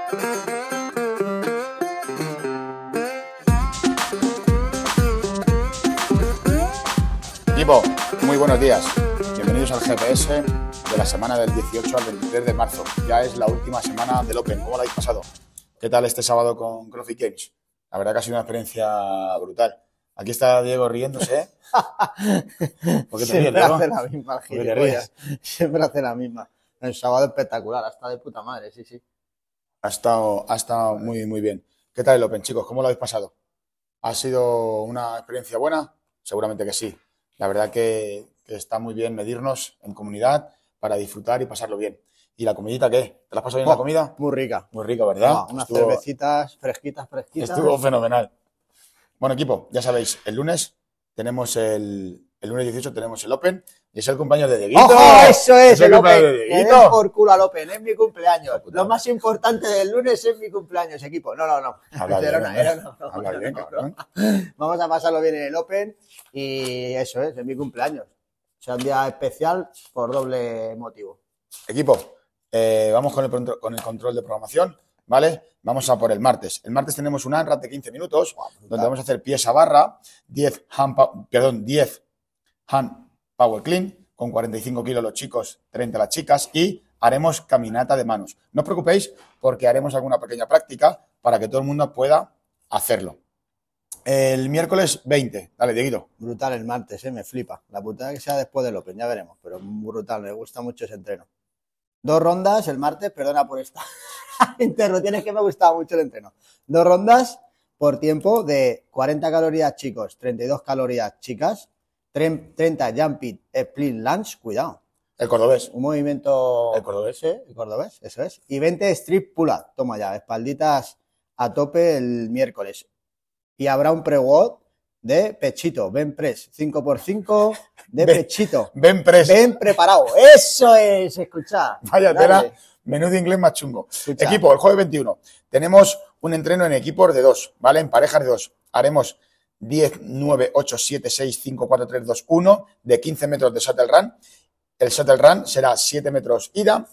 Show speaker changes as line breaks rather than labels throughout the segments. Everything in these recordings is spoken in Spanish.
Equipo, muy buenos días. Bienvenidos al GPS de la semana del 18 al 23 de marzo. Ya es la última semana del Open. ¿Cómo lo habéis pasado? ¿Qué tal este sábado con CrossFit Games? La verdad que ha sido una experiencia brutal. Aquí está Diego riéndose, ¿eh?
¿Por qué te ríes, Diego? Hace la misma, gilipollas. Siempre hace la misma. El sábado espectacular, hasta de puta madre, sí, sí.
Ha estado muy bien. ¿Qué tal el Open, chicos? ¿Cómo lo habéis pasado? ¿Ha sido una experiencia buena? Seguramente que sí. La verdad que está muy bien medirnos en comunidad para disfrutar y pasarlo bien. ¿Y la comidita qué? ¿Te la has pasado bien la comida?
Muy rica.
Muy rica, ¿verdad?
Unas cervecitas fresquitas.
Estuvo fenomenal. Bueno, equipo, ya sabéis, el lunes tenemos el lunes 18 tenemos el Open y es el cumpleaños de Dieguito.
¡Ojo! Eso es el Open.
De Dieguito.
Que den por culo al Open, es mi cumpleaños. Lo más importante del lunes es mi cumpleaños, equipo. No.
Habla bien, cabrón.
Vamos a pasarlo bien en el Open y eso es mi cumpleaños. O sea, un día especial por doble motivo.
Equipo, vamos con el control de programación, ¿vale? Vamos a por el martes. El martes tenemos un AMRAP de 15 minutos, donde vamos a hacer pies a barra, 10 hand power clean, con 45 kilos los chicos, 30 las chicas, y haremos caminata de manos. No os preocupéis porque haremos alguna pequeña práctica para que todo el mundo pueda hacerlo. El miércoles 20, dale, Dieguito.
Brutal el martes, me flipa. La putada que sea después del Open, ya veremos, pero brutal, me gusta mucho ese entreno. 2 rondas el martes, perdona por esta interrupción, es que me gustaba mucho el entreno. 2 rondas por tiempo de 40 calorías chicos, 32 calorías chicas, 30 jumping split lunge, cuidado.
El cordobés.
Un movimiento...
El cordobés.
Sí, el cordobés, eso es. Y 20 strip pull-up, toma ya, espalditas a tope el miércoles. Y habrá un pre-workout de pechito, bench press, 5x5 de pechito.
Bench press.
Ven preparado. Eso es, escucha.
Vaya tela, menú de inglés más chungo.
Escucha.
Equipo, el jueves 21. Tenemos un entreno en equipos de 2, ¿vale? En parejas de 2. Haremos 10, 9, 8, 7, 6, 5, 4, 3, 2, 1 de 15 metros de shuttle run. El shuttle run será 7 metros ida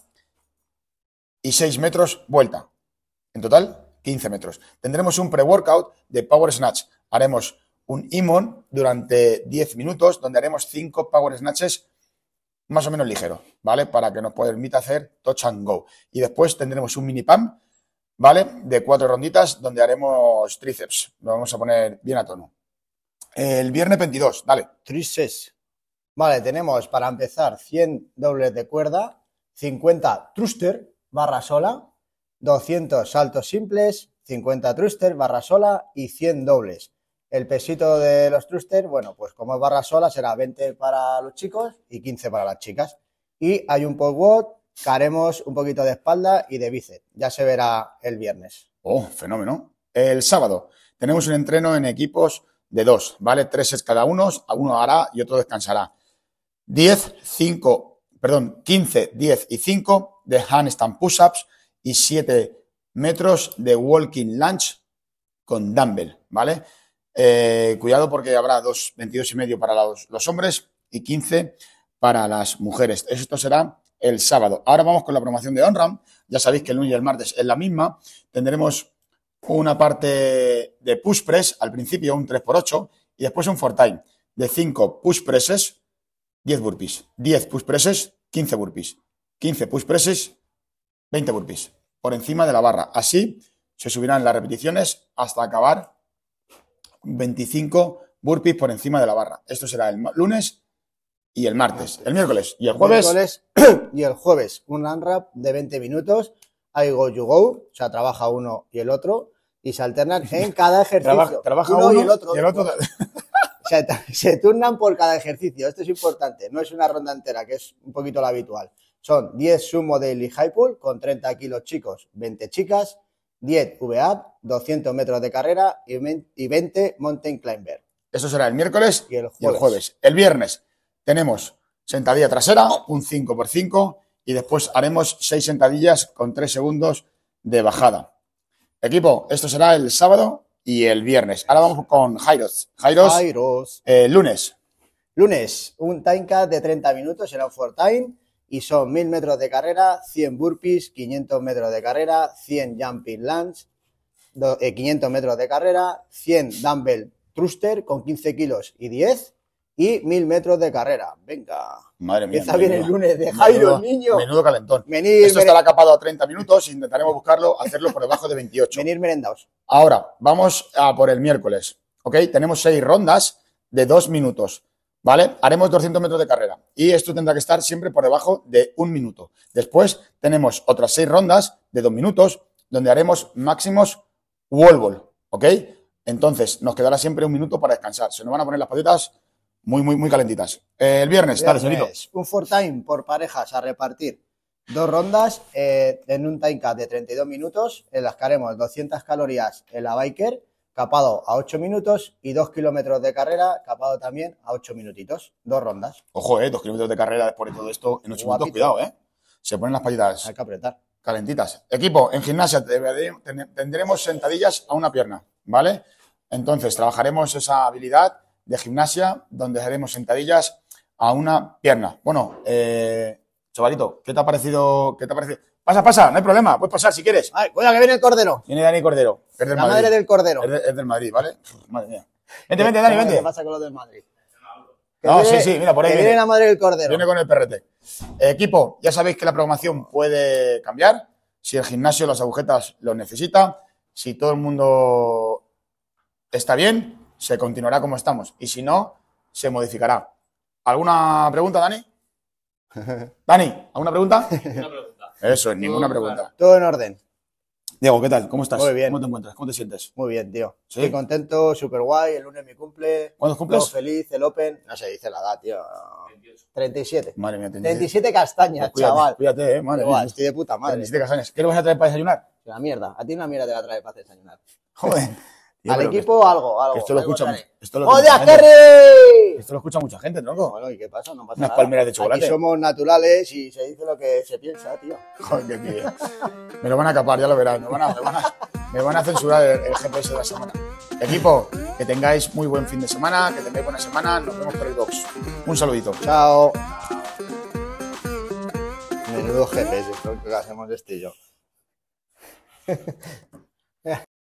y 6 metros vuelta. En total, 15 metros. Tendremos un pre-workout de power snatch. Haremos un IMON durante 10 minutos, donde haremos 5 power snatches más o menos ligeros, ¿vale? Para que nos permita hacer touch and go. Y después tendremos un mini pump, ¿vale? De 4 ronditas, donde haremos tríceps. Lo vamos a poner bien a tono. El viernes 22, dale.
Tríceps. Vale, tenemos para empezar 100 dobles de cuerda, 50 thruster, barra sola, 200 saltos simples, 50 thruster, barra sola y 100 dobles. El pesito de los thrusters, bueno, pues como es barra sola, será 20 para los chicos y 15 para las chicas. Y hay un post-work que haremos un poquito de espalda y de bíceps. Ya se verá el viernes.
Oh, fenómeno. El sábado tenemos un entreno en equipos de 2, ¿vale? 3 sets cada uno hará y otro descansará. 15, 10 y 5 de handstand push-ups y 7 metros de walking lunge con dumbbell, ¿vale? Cuidado porque habrá 22,5 para los hombres y 15 para las mujeres. Esto será el sábado. Ahora vamos con la promoción de OnRamp. Ya sabéis que el lunes y el martes es la misma. Tendremos una parte de push press, al principio un 3x8 y después un 4-time de 5 push presses, 10 burpees, 10 push presses, 15 burpees, 15 push presses, 20 burpees, por encima de la barra. Así se subirán las repeticiones hasta acabar 25 burpees por encima de la barra. Esto será el lunes y el martes. El miércoles y el jueves.
Y el jueves, un AMRAP de 20 minutos. I go, you go. O sea, trabaja uno y el otro. Y se alternan en cada ejercicio.
Trabaja uno
y el otro.
O
sea, se turnan por cada ejercicio. Esto es importante. No es una ronda entera, que es un poquito lo habitual. Son 10 sumo daily high pull con 30 kilos chicos, 20 chicas. 10 V-up, 200 metros de carrera y 20 mountain climber.
Eso será el miércoles
y el
jueves. El viernes tenemos sentadilla trasera, un 5x5 y después haremos 6 sentadillas con 3 segundos de bajada. Equipo, esto será el sábado y el viernes. Ahora vamos con Jairos. Lunes.
Lunes, un time cut de 30 minutos, será un 4 time y son 1000 metros de carrera, 100 burpees, 500 metros de carrera, 100 jumping lunge, 500 metros de carrera, 100 dumbbell thruster con 15 kilos y 10 y 1000 metros de carrera. Venga.
Madre mía.
Empieza bien el lunes de Jairo, niño.
Menudo calentón.
Venir,
Esto estará capado a 30 minutos. Intentaremos buscarlo, hacerlo por debajo de 28.
Venir merendaos.
Ahora, vamos a por el miércoles. ¿Ok? Tenemos 6 rondas de 2 minutos. ¿Vale? Haremos 200 metros de carrera. Y esto tendrá que estar siempre por debajo de 1 minuto. Después tenemos otras 6 rondas de 2 minutos donde haremos máximos wall ball. ¿Ok? Entonces, nos quedará siempre 1 minuto para descansar. Se nos van a poner las patitas muy calentitas. El viernes, dale, señorito.
Un 4-time por parejas a repartir 2 rondas en un time cap de 32 minutos, en las que haremos 200 calorías en la biker, capado a 8 minutos, y 2 kilómetros de carrera, capado también a 8 minutitos. 2 rondas.
Ojo, 2 kilómetros de carrera después de todo esto en 8 minutos, cuidado, Se ponen las patitas
Hay que apretar.
calentitas. Equipo, en gimnasia tendremos sentadillas a una pierna, ¿vale? Entonces, trabajaremos esa habilidad de gimnasia donde haremos sentadillas a una pierna. Bueno, chavalito, ¿qué te ha parecido? Pasa, no hay problema, puedes pasar si quieres.
¡Ay, cuidado que viene el cordero!
Viene Dani Cordero, es del
La
Madrid.
madre del cordero.
Es del Madrid, ¿vale? Madre mía. Vente, Dani, vente.
¿Qué pasa con los del Madrid?
No,
Que
sí, mira, por ahí
que
viene.
viene la madre del cordero.
Viene con el PRT. Equipo, ya sabéis que la programación puede cambiar. Si el gimnasio, las agujetas los necesita. Si todo el mundo está bien, se continuará como estamos. Y si no, se modificará. ¿Alguna pregunta, Dani? Dani, ¿alguna pregunta?
Una pregunta.
Eso es, ninguna pregunta.
Todo en orden.
Diego, ¿qué tal? ¿Cómo estás?
Muy bien.
¿Cómo te encuentras? ¿Cómo te sientes?
Muy bien, tío.
¿Sí?
Estoy contento, súper guay. El lunes es mi cumple.
¿Cuándo cumples?
Todo feliz, el Open. No se dice la edad, tío. 37.
Madre mía,
37 castañas,
Pues cuídate,
chaval.
Cuídate, madre
Igual,
mía.
estoy de puta madre.
37 castañas. ¿Qué le vas a traer para desayunar?
La mierda. A ti una mierda te va a traer para desayunar.
Joder. Tío,
Al
pero
equipo algo.
Esto lo
algo
escucha
traeré.
esto lo
¡Joder,
escucha gente.
Kerry!
Esto lo escucha mucha gente, tronco.
Bueno, ¿y qué pasa? No pasa
Unas
nada.
palmeras de chocolate.
Aquí somos naturales y se dice lo que se piensa, tío.
Joder, qué tío. Me lo van a capar, ya lo verás. Me van a censurar el GPS de la semana. Equipo, que tengáis muy buen fin de semana, que tengáis buena semana. Nos vemos por el box. Un saludito.
Chao. Menudo GPS, esto que hacemos este y yo.